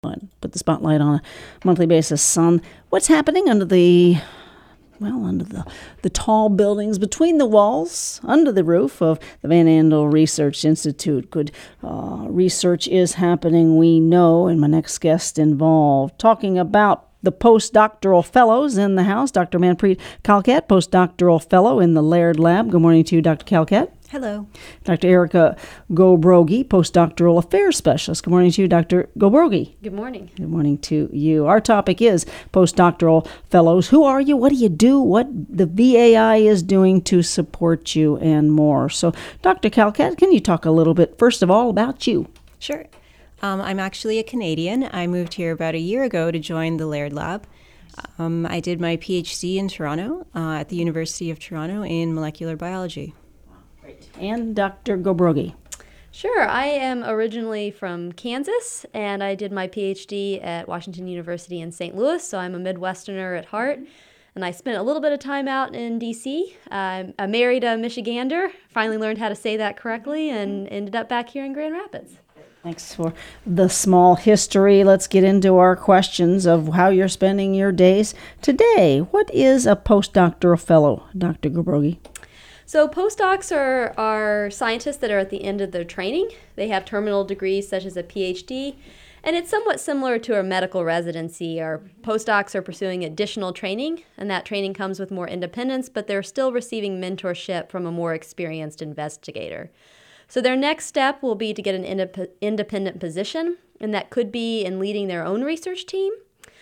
Put the spotlight on a monthly basis on what's happening under the tall buildings, between the walls, under the roof of the Van Andel Research Institute. Good research is happening, we know, and my next guest involved, talking about the postdoctoral fellows in the house. Dr. Manpreet Kalkat, postdoctoral fellow in the Laird Lab. Good morning to you, Dr. Kalkat. Hello. Dr. Erica Gobrogi, postdoctoral affairs specialist. Good morning to you, Dr. Gobrogi. Good morning. Good morning to you. Our topic is postdoctoral fellows. Who are you? What do you do? What the VAI is doing to support you and more. So, Dr. Kalkat, can you talk a little bit, first of all, about you? Sure. I'm actually a Canadian. I moved here about a year ago to join the Laird Lab. I did my PhD in Toronto at the University of Toronto in molecular biology. And Dr. Gobrogi. Sure. I am originally from Kansas, and I did my PhD at Washington University in St. Louis, so I'm a Midwesterner at heart. And I spent a little bit of time out in D.C. I married a Michigander, finally learned how to say that correctly, and ended up back here in Grand Rapids. Thanks for the small history. Let's get into our questions of how you're spending your days today. What is a postdoctoral fellow, Dr. Gobrogi? So postdocs are scientists that are at the end of their training. They have terminal degrees such as a PhD, and it's somewhat similar to a medical residency. Our postdocs are pursuing additional training, and that training comes with more independence, but they're still receiving mentorship from a more experienced investigator. So their next step will be to get an independent position, and that could be in leading their own research team.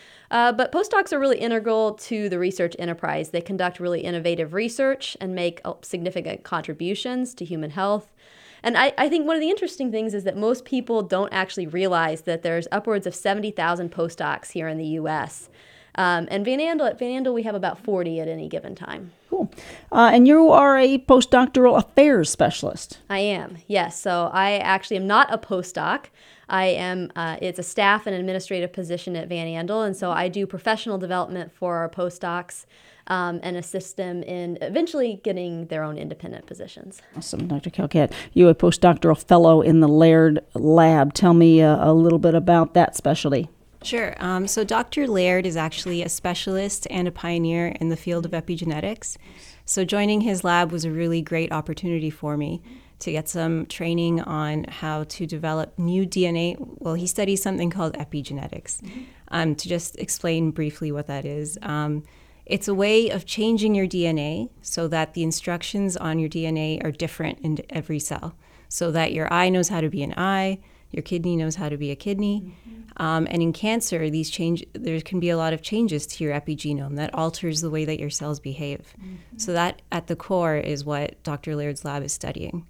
But postdocs are really integral to the research enterprise. They conduct really innovative research and make significant contributions to human health. And I think one of the interesting things is that most people don't actually realize that there's upwards of 70,000 postdocs here in the U.S. And at Van Andel, we have about 40 at any given time. Cool. And you are a postdoctoral affairs specialist. I am, yes. So I actually am not a postdoc. I am, it's a staff and administrative position at Van Andel, and so I do professional development for our postdocs and assist them in eventually getting their own independent positions. Awesome. Dr. Kalkat, you're a postdoctoral fellow in the Laird Lab. Tell me a little bit about that specialty. Sure. So Dr. Laird is actually a specialist and a pioneer in the field of epigenetics. So joining his lab was a really great opportunity for me to get some training on how to develop new DNA. Well, he studies something called epigenetics. To just explain briefly what that is, it's a way of changing your DNA so that the instructions on your DNA are different in every cell, so that your eye knows how to be an eye, your kidney knows how to be a kidney. And in cancer, there can be a lot of changes to your epigenome that alters the way that your cells behave. So that, at the core, is what Dr. Laird's lab is studying.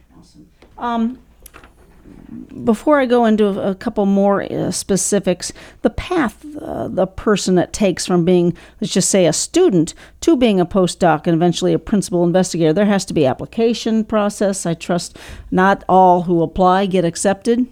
Awesome. Before I go into a couple more specifics, the path the person that takes from being, let's just say, a student to being a postdoc and eventually a principal investigator, there has to be application process. I trust not all who apply get accepted.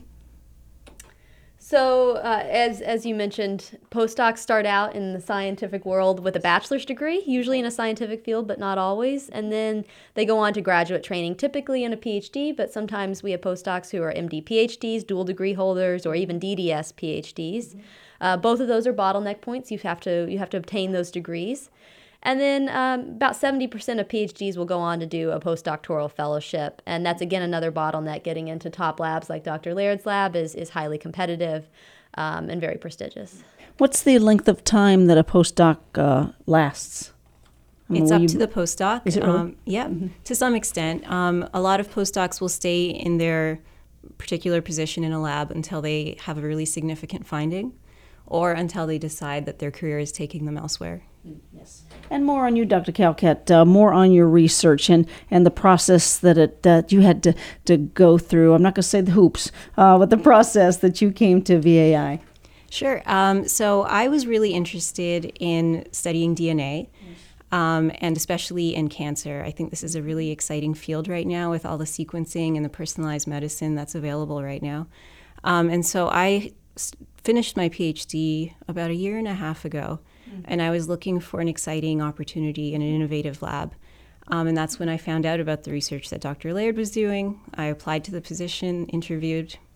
So as you mentioned, postdocs start out in the scientific world with a bachelor's degree, usually in a scientific field, but not always. And then they go on to graduate training, typically in a PhD, but sometimes we have postdocs who are MD PhDs, dual degree holders, or even DDS PhDs. Both of those are bottleneck points. You have to obtain those degrees. And then about 70% of PhDs will go on to do a postdoctoral fellowship. And that's, again, another bottleneck. Getting into top labs like Dr. Laird's lab is highly competitive and very prestigious. What's the length of time that a postdoc lasts? It's up to the postdoc. Is it really? Yeah, to some extent. A lot of postdocs will stay in their particular position in a lab until they have a really significant finding or until they decide that their career is taking them elsewhere. Yes. And more on you, Dr. Kalkat, more on your research and the process that you had to go through. I'm not going to say the hoops, but the process that you came to VAI. Sure. So I was really interested in studying DNA, and especially in cancer. I think this is a really exciting field right now with all the sequencing and the personalized medicine that's available right now. And so I finished my PhD about a year and a half ago. And I was looking for an exciting opportunity in an innovative lab. And that's when I found out about the research that Dr. Laird was doing. I applied to the position, interviewed,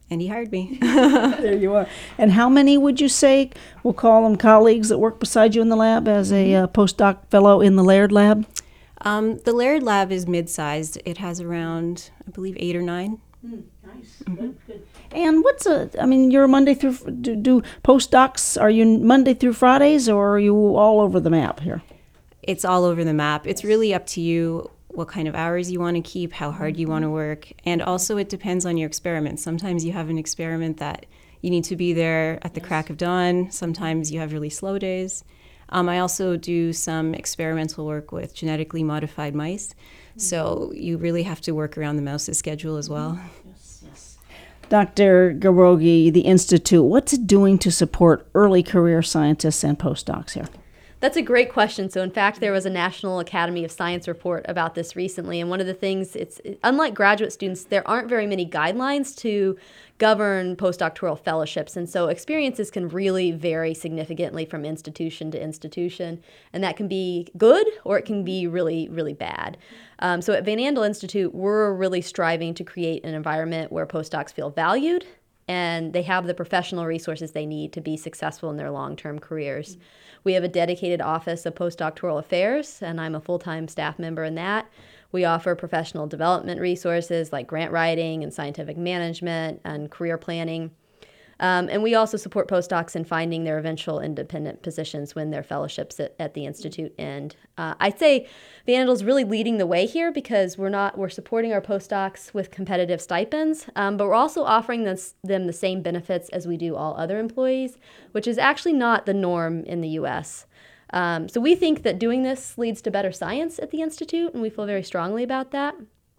and he hired me. There you are. And how many would you say, we'll call them colleagues that work beside you in the lab as a postdoc fellow in the Laird lab? The Laird lab is mid-sized. It has around, I believe, 8 or 9. Nice. Good. And you're Monday through, do postdocs, are you Monday through Fridays, or are you all over the map here? It's all over the map. It's really up to you what kind of hours you want to keep, how hard you want to work. And also it depends on your experiment. Sometimes you have an experiment that you need to be there at the crack of dawn. Sometimes you have really slow days. I also do some experimental work with genetically modified mice. So you really have to work around the mouse's schedule as well. Yes. Dr. Gabrogi, the Institute, what's it doing to support early career scientists and postdocs here? That's a great question. So, in fact, there was a National Academy of Science report about this recently. And one of the things, unlike graduate students, there aren't very many guidelines to govern postdoctoral fellowships. And so experiences can really vary significantly from institution to institution. And that can be good or it can be really, really bad. So at Van Andel Institute, we're really striving to create an environment where postdocs feel valued and they have the professional resources they need to be successful in their long-term careers. We have a dedicated Office of Postdoctoral Affairs, and I'm a full-time staff member in that. We offer professional development resources like grant writing and scientific management and career planning. And we also support postdocs in finding their eventual independent positions when their fellowships at the Institute end. I'd say Van Andel's really leading the way here because we're supporting our postdocs with competitive stipends, but we're also offering them the same benefits as we do all other employees, which is actually not the norm in the U.S. So we think that doing this leads to better science at the Institute, and we feel very strongly about that.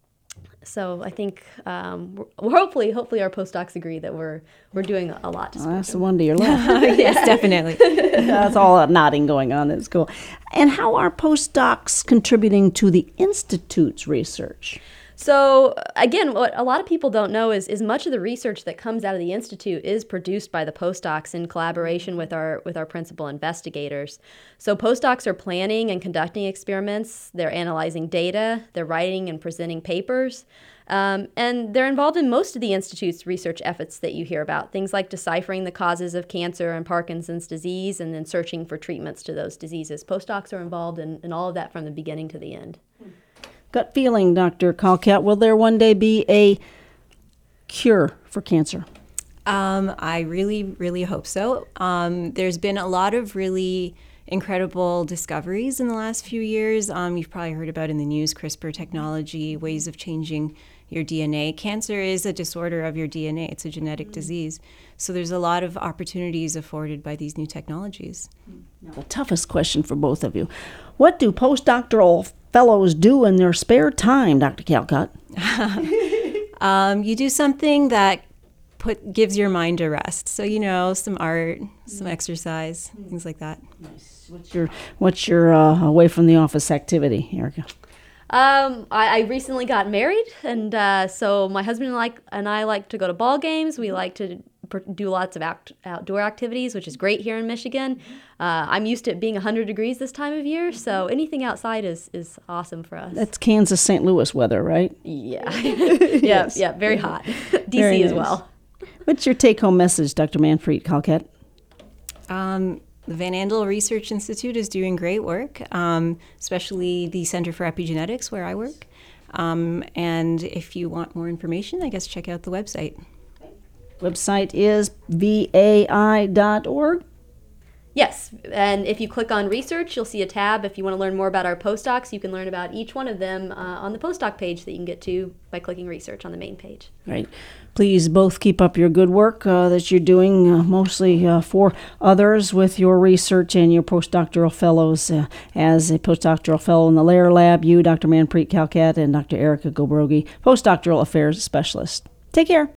So I think hopefully our postdocs agree that we're doing a lot to support That's the one to your left. Yes, definitely. That's all that nodding going on. That's cool. And how are postdocs contributing to the Institute's research? So again, what a lot of people don't know is much of the research that comes out of the Institute is produced by the postdocs in collaboration with our principal investigators. So postdocs are planning and conducting experiments, they're analyzing data, they're writing and presenting papers, and they're involved in most of the Institute's research efforts that you hear about, things like deciphering the causes of cancer and Parkinson's disease and then searching for treatments to those diseases. Postdocs are involved in all of that from the beginning to the end. Gut feeling, Dr. Calcat, will there one day be a cure for cancer? I really, really hope so. There's been a lot of really incredible discoveries in the last few years. You've probably heard about in the news CRISPR technology, ways of changing your DNA. Cancer is a disorder of your DNA. It's a genetic disease. So there's a lot of opportunities afforded by these new technologies. The toughest question for both of you. What do postdoctoral fellows do in their spare time, Dr. Calcat? You do something that gives your mind a rest. So, some art, some exercise, things like that. Nice. What's your away from the office activity, Erica? I recently got married, and so my husband and I like to go to ball games. We like to do lots of outdoor activities, which is great here in Michigan. I'm used to it being 100 degrees this time of year, so anything outside is awesome for us. That's Kansas, St. Louis weather, right? Yeah. Yes. Yeah, very hot. DC Very as nice. well. What's your take-home message, Dr. Manfred Calcat? The Van Andel Research Institute is doing great work, especially the Center for Epigenetics where I work. And if you want more information, I guess check out the website. Website is vai.org. Yes, and if you click on research, you'll see a tab. If you want to learn more about our postdocs, you can learn about each one of them on the postdoc page that you can get to by clicking research on the main page. Right. Please both keep up your good work that you're doing, mostly for others with your research and your postdoctoral fellows. As a postdoctoral fellow in the Laird Lab, you, Dr. Manpreet Calcat, and Dr. Erica Gabrogi, postdoctoral affairs specialist. Take care.